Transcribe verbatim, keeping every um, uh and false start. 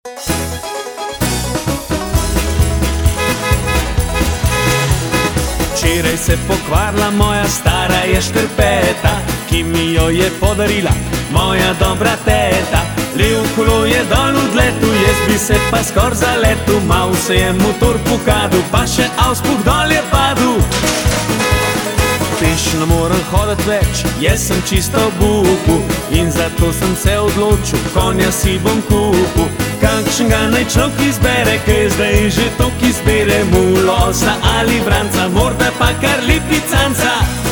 Včeraj se pokvarila moja stara ješkrpeta, ki mi jo je podarila moja dobra teta. Lev kolo je dol odletu, jaz bi se pa skor zaletu, mal se je motor pokadil, pa še avspuh dol je padel. Peš ne morem hodit več, jaz sem čisto v bupu, in zato sem se odločil, konja si bom kupil. Kakšnega naj človek izbere, kaj zdaj že tok izbere, mulosa ali vranca, morda pa kar lipicanca.